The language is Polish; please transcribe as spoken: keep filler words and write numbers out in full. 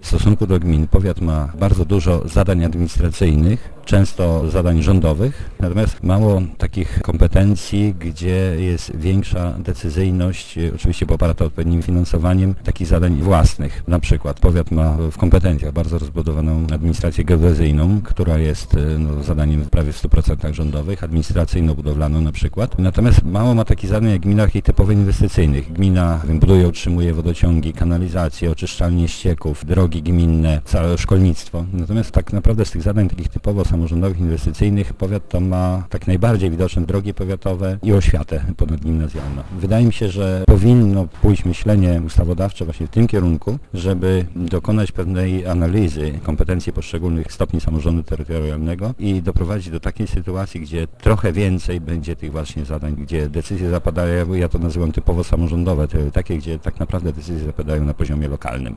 W stosunku do gmin powiat ma bardzo dużo zadań administracyjnych, często zadań rządowych, natomiast mało takich kompetencji, gdzie jest większa decyzyjność, oczywiście poparta odpowiednim finansowaniem, takich zadań własnych. Na przykład powiat ma w kompetencjach bardzo rozbudowaną administrację geodezyjną, która jest no, zadaniem prawie w stu procentach rządowych, administracyjno-budowlaną na przykład. Natomiast mało ma takich zadań jak gmina takich typowo inwestycyjnych. Gmina buduje, utrzymuje wodociągi, kanalizacje, oczyszczalnie ścieków, drogi gminne, całe szkolnictwo. Natomiast tak naprawdę z tych zadań takich typowo samorządowych, inwestycyjnych powiat to ma tak najbardziej widoczne drogi powiatowe i oświatę ponadgimnazjalną. Wydaje mi się, że powinno pójść myślenie ustawodawcze właśnie w tym kierunku, żeby dokonać pewnej analizy kompetencji poszczególnych stopni samorządu terytorialnego i doprowadzić do takiej sytuacji, gdzie trochę więcej będzie tych właśnie zadań, gdzie decyzje zapadają, ja to nazywam typowo samorządowe, takie, gdzie tak naprawdę decyzje zapadają na poziomie lokalnym.